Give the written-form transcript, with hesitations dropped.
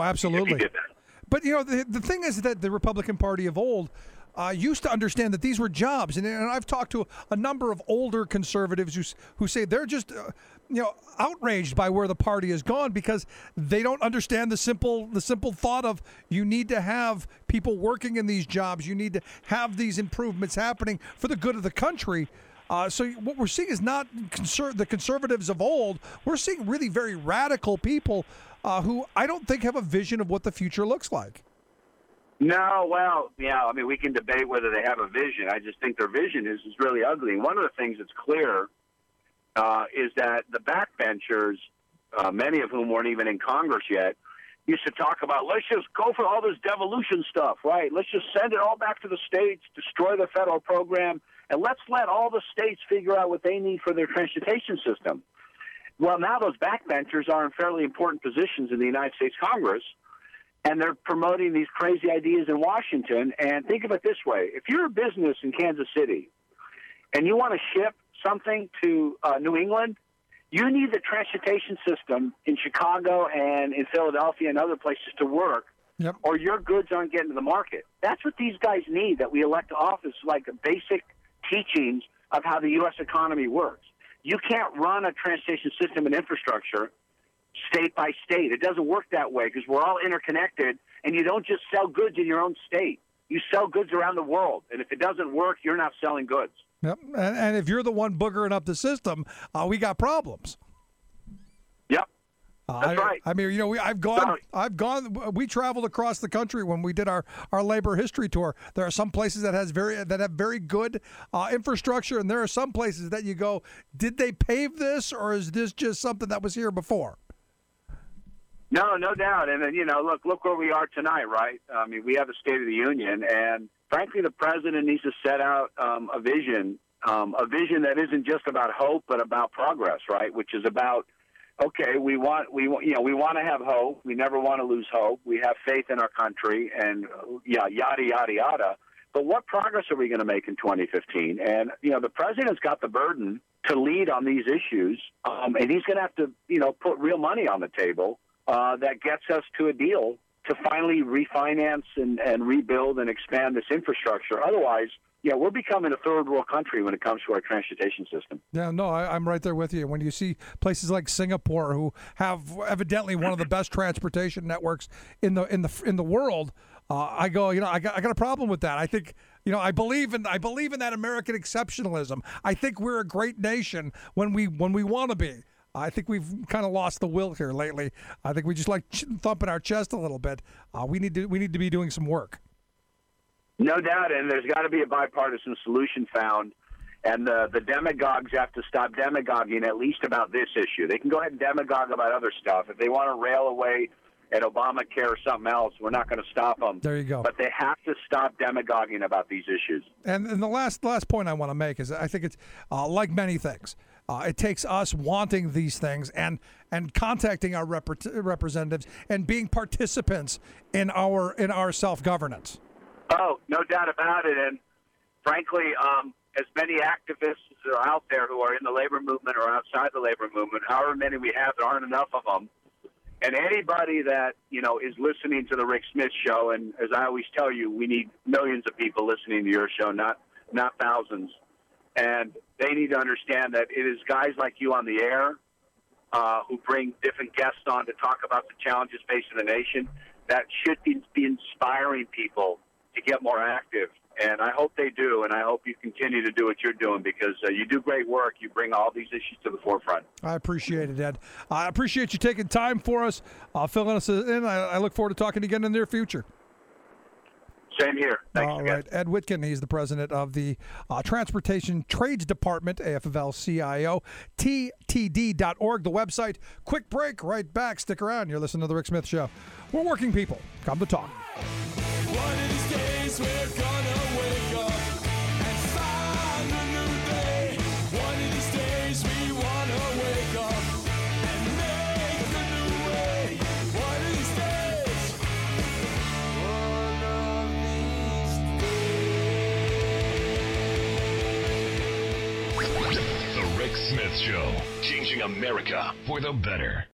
Absolutely. If you did that. But, the thing is that the Republican Party of old used to understand that these were jobs. And I've talked to a number of older conservatives who say they're just, outraged by where the party has gone because they don't understand the simple thought of you need to have people working in these jobs. You need to have these improvements happening for the good of the country. So what we're seeing is not the conservatives of old. We're seeing really very radical people who I don't think have a vision of what the future looks like. No, well, yeah, I mean, we can debate whether they have a vision. I just think their vision is really ugly. And one of the things that's clear is that the backbenchers, many of whom weren't even in Congress yet, used to talk about, let's just go for all this devolution stuff, right? Let's just send it all back to the states, destroy the federal program, and let's let all the states figure out what they need for their transportation system. Well, now those backbenchers are in fairly important positions in the United States Congress, and they're promoting these crazy ideas in Washington. And think of it this way. If you're a business in Kansas City and you want to ship something to New England, you need the transportation system in Chicago and in Philadelphia and other places to work, or your goods aren't getting to the market. That's what these guys need, that we elect to office, like basic teachings of how the U.S. economy works. You can't run a transportation system and infrastructure state by state. It doesn't work that way because we're all interconnected, and you don't just sell goods in your own state. You sell goods around the world, and if it doesn't work, you're not selling goods. Yep. And if you're the one boogering up the system, we got problems. Yep. That's right. I mean, we traveled across the country when we did our labor history tour. There are some places that have very good infrastructure, and there are some places that you go, did they pave this, or is this just something that was here before? No doubt. And then, look where we are tonight, right? I mean, we have a State of the Union, and frankly, the president needs to set out a vision that isn't just about hope, but about progress, right? Which is about, okay, we want to have hope. We never want to lose hope. We have faith in our country, and yada yada yada. But what progress are we going to make in 2015? And the president's got the burden to lead on these issues, and he's going to have to put real money on the table that gets us to a deal to finally refinance and rebuild and expand this infrastructure. Otherwise, we're becoming a third world country when it comes to our transportation system. Yeah, no, I'm right there with you. When you see places like Singapore, who have evidently one of the best transportation networks in the world, I go, I got a problem with that. I think, I believe in that American exceptionalism. I think we're a great nation when we want to be. I think we've kind of lost the will here lately. I think we just like thumping our chest a little bit. We need to be doing some work. No doubt, and there's got to be a bipartisan solution found. And the demagogues have to stop demagoguing at least about this issue. They can go ahead and demagogue about other stuff. If they want to rail away at Obamacare or something else, we're not going to stop them. There you go. But they have to stop demagoguing about these issues. And the last point I want to make is I think it's like many things. It takes us wanting these things and contacting our representatives and being participants in our self-governance. Oh, no doubt about it. And frankly, as many activists as are out there who are in the labor movement or outside the labor movement, however many we have, there aren't enough of them. And anybody that, is listening to the Rick Smith Show, and as I always tell you, we need millions of people listening to your show, not thousands. And they need to understand that it is guys like you on the air who bring different guests on to talk about the challenges facing the nation that should be inspiring people to get more active. And I hope they do, and I hope you continue to do what you're doing because you do great work. You bring all these issues to the forefront. I appreciate it, Ed. I appreciate you taking time for us, filling us in. I look forward to talking again in the near future. Same here. Thanks All again. right. Ed Whitkin, he's the president of the Transportation Trades Department, AFL-CIO, TTD.org, the website. Quick break, right back. Stick around. You're listening to The Rick Smith Show. We're working people. Come to talk. One of these days we're gonna wake up and find a new day. One of these days we wanna wake up and make a new way. One of these days. One of these days. The Rick Smith Show, changing America for the better.